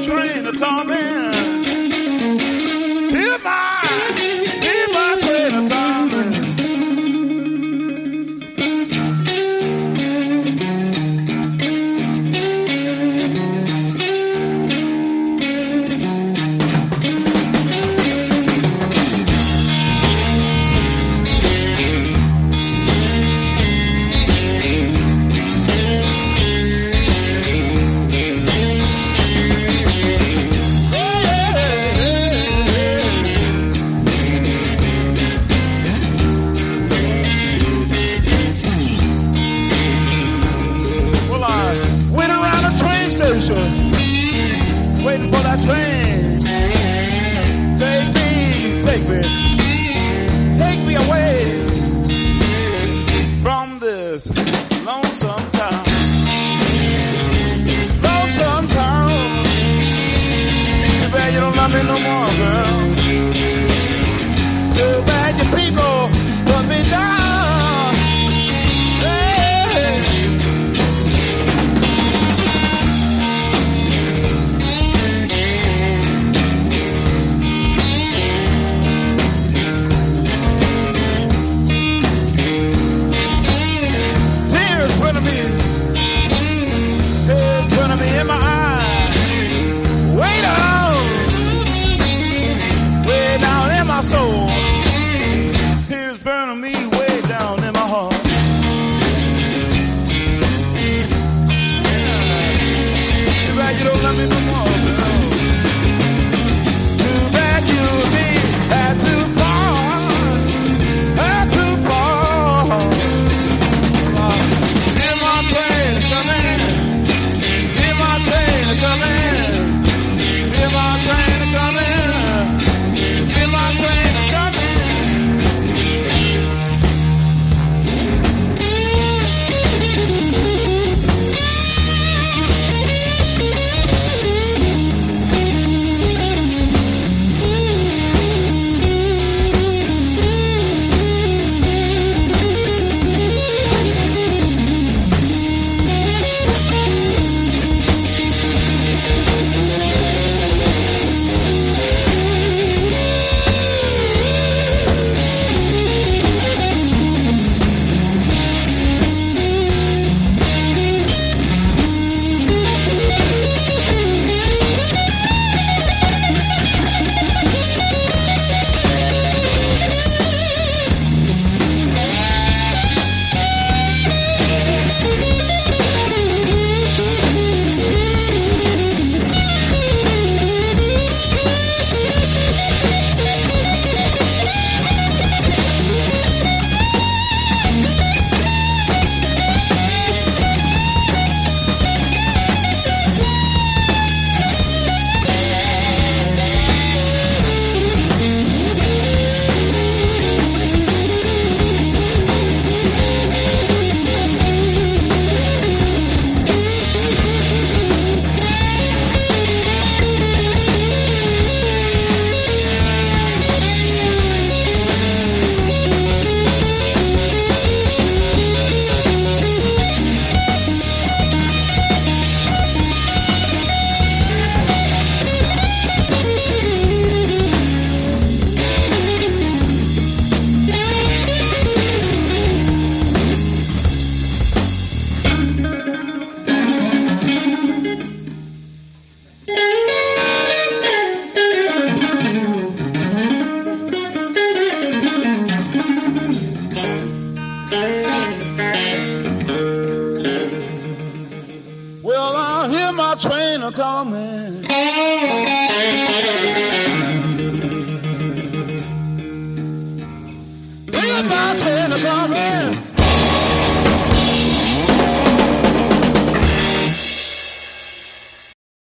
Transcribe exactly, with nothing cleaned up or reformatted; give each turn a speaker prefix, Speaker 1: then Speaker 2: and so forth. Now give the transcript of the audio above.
Speaker 1: train a coming. Hear my, hear my train a coming. Waiting for that train. Take me, take me, take me away from this lonesome town. Lonesome town. Too bad you don't love me no more, girl. Too bad your people put me down. In my eyes, way down, way down in my soul. Tears burning me way down in my heart. Too bad you don't love me no more, girl. Too bad you and me had to part, had to part. Hear my train coming. Hear my train coming. Hear my train coming. Hear my train coming. Well, I hear my train a coming. Hear my train a coming.